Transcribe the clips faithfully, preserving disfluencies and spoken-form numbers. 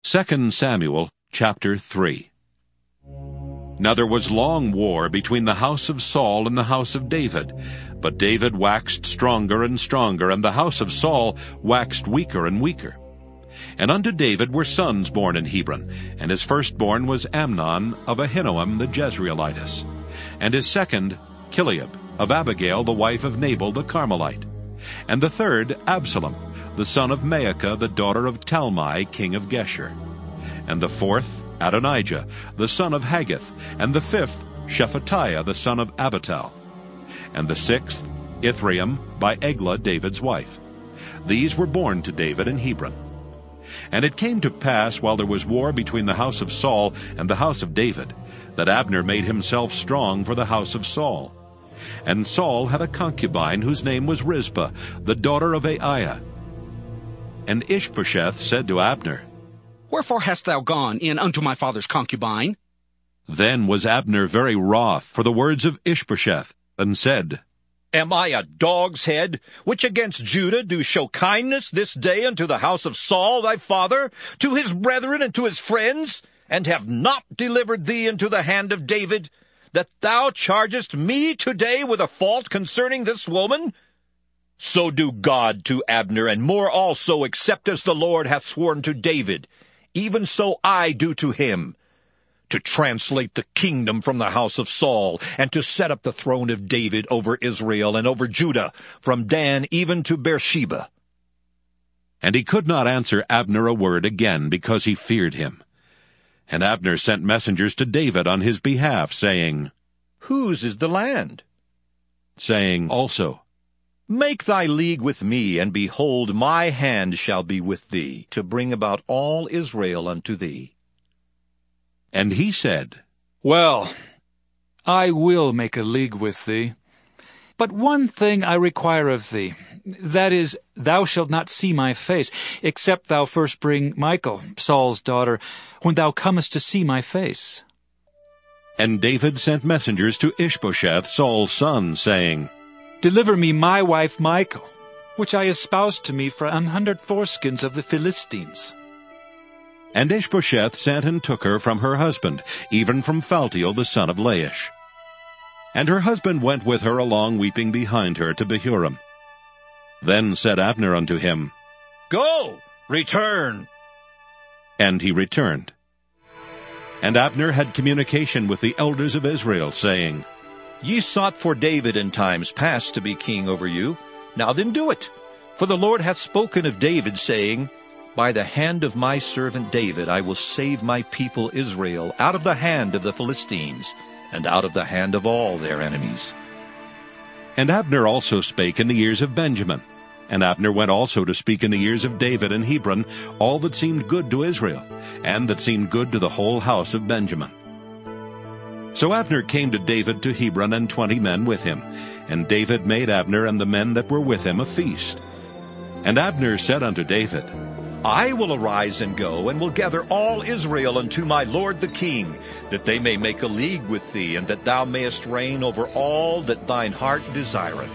Second Samuel chapter three. Now there was long war between the house of Saul and the house of David. But David waxed stronger and stronger, and the house of Saul waxed weaker and weaker. And unto David were sons born in Hebron, and his firstborn was Amnon of Ahinoam the Jezreelitess, and his second Chileab of Abigail the wife of Nabal the Carmelite, and the third Absalom, the son of Maacah the daughter of Talmai king of Geshur, and the fourth Adonijah the son of Haggith, and the fifth Shephatiah the son of Abital, and the sixth Ithream by Eglah David's wife. These were born to David in Hebron. And it came to pass, while there was war between the house of Saul and the house of David, that Abner made himself strong for the house of Saul. And Saul had a concubine whose name was Rizpah, the daughter of Aiah. And Ishbosheth said to Abner, Wherefore hast thou gone in unto my father's concubine? Then was Abner very wroth for the words of Ishbosheth, and said, Am I a dog's head, which against Judah do show kindness this day unto the house of Saul thy father, to his brethren and to his friends, and have not delivered thee into the hand of David, that thou chargest me today with a fault concerning this woman? So do God to Abner, and more also, except as the Lord hath sworn to David. Even so I do to him, to translate the kingdom from the house of Saul, and to set up the throne of David over Israel and over Judah, from Dan even to Beersheba. And he could not answer Abner a word again, because he feared him. And Abner sent messengers to David on his behalf, saying, Whose is the land? Saying also, Make thy league with me, and behold, my hand shall be with thee, to bring about all Israel unto thee. And he said, Well, I will make a league with thee. But one thing I require of thee, that is, thou shalt not see my face, except thou first bring Michal, Saul's daughter, when thou comest to see my face. And David sent messengers to Ishbosheth, Saul's son, saying, Deliver me my wife Michal, which I espoused to me for an hundred foreskins of the Philistines. And Ishbosheth sent and took her from her husband, even from Phaltiel the son of Laish. And her husband went with her along weeping behind her to Bahurim. Then said Abner unto him, Go, return. And he returned. And Abner had communication with the elders of Israel, saying, Ye sought for David in times past to be king over you. Now then do it. For the Lord hath spoken of David, saying, By the hand of my servant David I will save my people Israel out of the hand of the Philistines, and out of the hand of all their enemies. And Abner also spake in the ears of Benjamin. And Abner went also to speak in the ears of David in Hebron all that seemed good to Israel, and that seemed good to the whole house of Benjamin. So Abner came to David to Hebron, and twenty men with him. And David made Abner and the men that were with him a feast. And Abner said unto David, I will arise and go, and will gather all Israel unto my lord the king, that they may make a league with thee, and that thou mayest reign over all that thine heart desireth.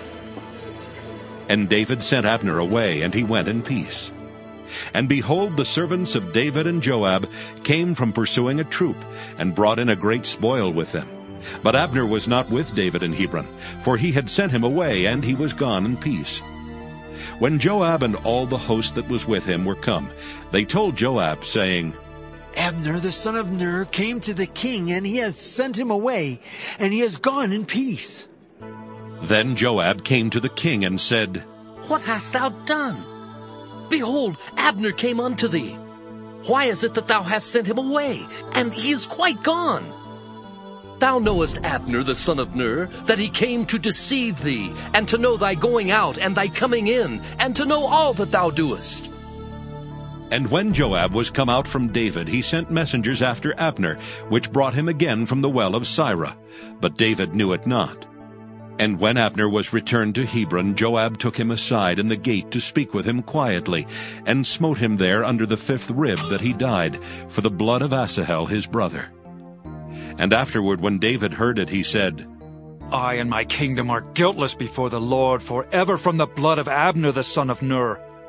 And David sent Abner away, and he went in peace. And behold, the servants of David and Joab came from pursuing a troop, and brought in a great spoil with them. But Abner was not with David in Hebron, for he had sent him away, and he was gone in peace. When Joab and all the host that was with him were come, they told Joab, saying, Abner the son of Ner came to the king, and he hath sent him away, and he is gone in peace. Then Joab came to the king and said, What hast thou done? Behold, Abner came unto thee. Why is it that thou hast sent him away, and he is quite gone? Thou knowest Abner the son of Ner, that he came to deceive thee, and to know thy going out and thy coming in, and to know all that thou doest. And when Joab was come out from David, he sent messengers after Abner, which brought him again from the well of Sirah. But David knew it not. And when Abner was returned to Hebron, Joab took him aside in the gate to speak with him quietly, and smote him there under the fifth rib, that he died, for the blood of Asahel his brother. And afterward, when David heard it, he said, I and my kingdom are guiltless before the Lord forever from the blood of Abner the son of Ner.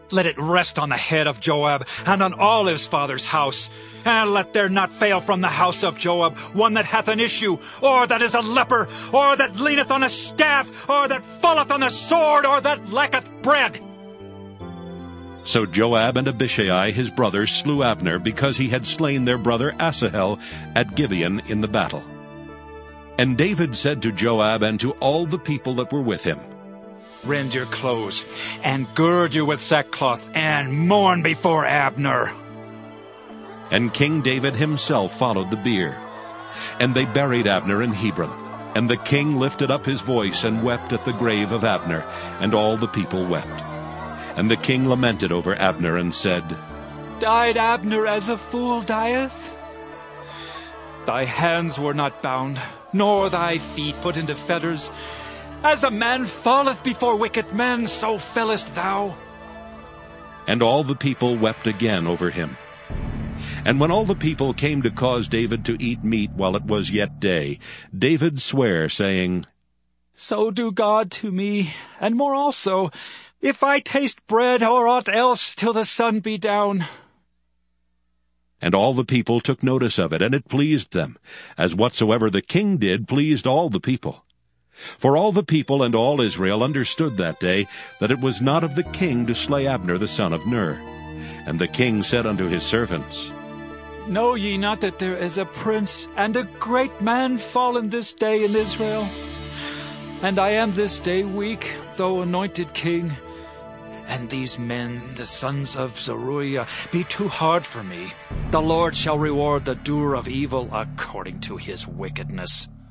Let it rest on the head of Joab and on all his father's house. And let there not fail from the house of Joab one that hath an issue, or that is a leper, or that leaneth on a staff, or that falleth on the sword, or that lacketh bread. So Joab and Abishai his brother slew Abner, because he had slain their brother Asahel at Gibeon in the battle. And David said to Joab and to all the people that were with him, Rend your clothes, and gird you with sackcloth, and mourn before Abner. And King David himself followed the bier. And they buried Abner in Hebron. And the king lifted up his voice and wept at the grave of Abner, and all the people wept. And the king lamented over Abner and said, Died Abner as a fool dieth? Thy hands were not bound, nor thy feet put into fetters. As a man falleth before wicked men, so fellest thou. And all the people wept again over him. And when all the people came to cause David to eat meat while it was yet day, David sware, saying, So do God to me, and more also, if I taste bread or aught else till the sun be down. And all the people took notice of it, and it pleased them, as whatsoever the king did pleased all the people. For all the people and all Israel understood that day that it was not of the king to slay Abner the son of Ner. And the king said unto his servants, Know ye not that there is a prince and a great man fallen this day in Israel? And I am this day weak, though anointed king. And these men, the sons of Zeruiah, be too hard for me. The Lord shall reward the doer of evil according to his wickedness.